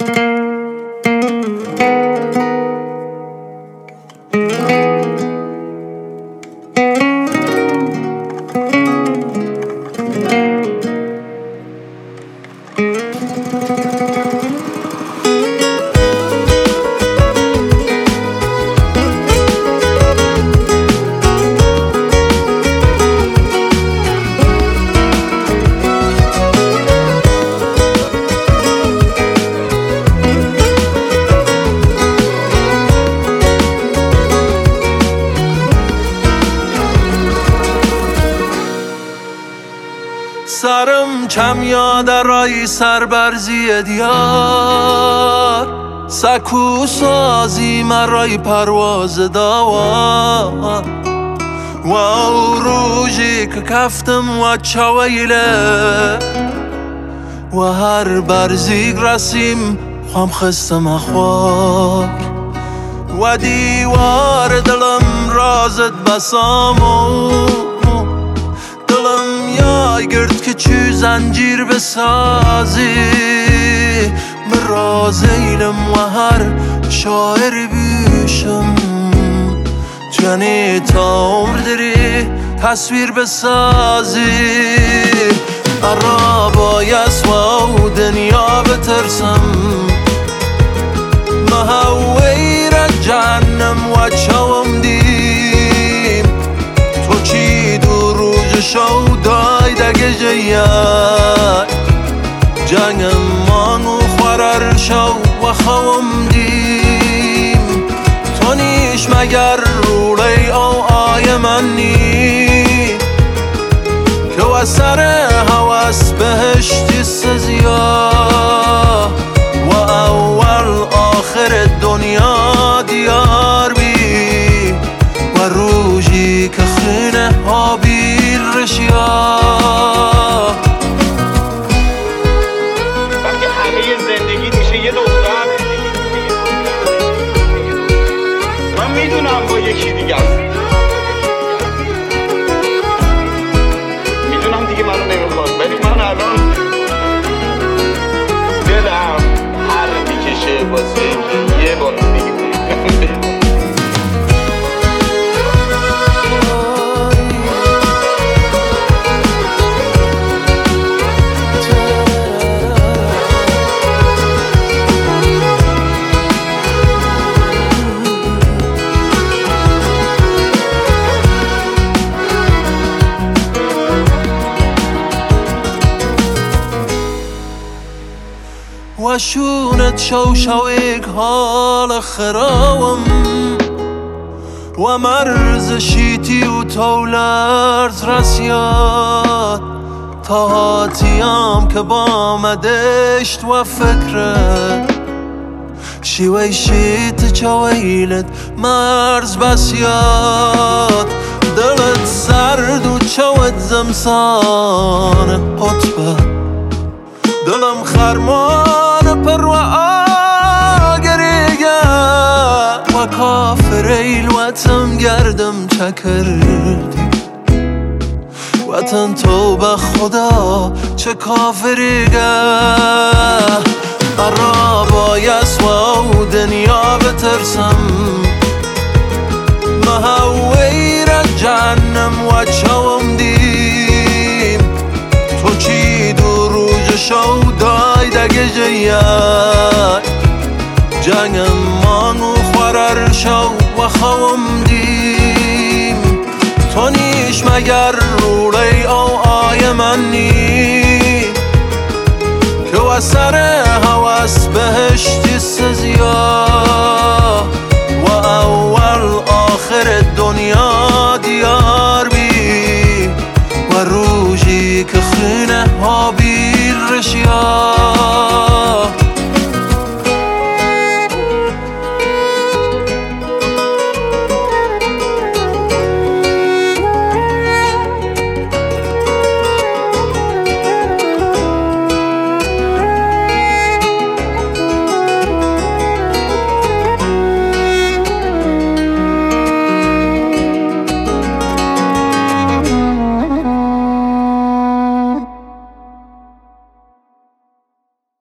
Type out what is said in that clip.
سرم کم یاد رای سربرزی دیار سکو سازی مرای پرواز داوار و روزی که کفتم و چویله و هر برزیگ رسیم خام خستم اخوار و دیوار دلم رازت بسامو دلم یای گرد که چو زنجیر بسازی به راز ایلم و هر شاعر بیشم جنی تا عمر داری تصویر بسازی ارا بایست و دنیا بترسم مهوی را جهنم و چوم دیم تو چی دو روز شو دای دگه جیای جنگم مانو خورر شو و خوام دیم تو نیش مگر رولی او آی من نی که و سر حواس بهشتی سزیا و اول آخر دنیا دیار بی و روزی که خینه حابیل رشیا وقتی همه زندگی میشه یه دختر من میدونم با یکی دیگه است میدونم دیگه منو نمیخواد ولی من الان دلم هر میکشه واسه یه بار دیگه و شونت شو شویک حال خراوم و مرز شیتی و تولرز رسیاد تا هاتیام که با مدشت و فکرت شیوی شیت چویلت مرز بسیاد دلت سرد و چوت زمسان حطبت دلم خرمان پر و آگریگه و کافر ایلوتم گردم چکردی وطن تو به خدا چه کافریگه ارا بایست و دنیا بترسم مهوی را جهنم و چوم دیم تو چی دو روز شو دای دگه جیای جنگم مانو خورر شو و خوام دیم تو نیش مگر رولی او آی من نی که و سر حواس بهشتی سزیا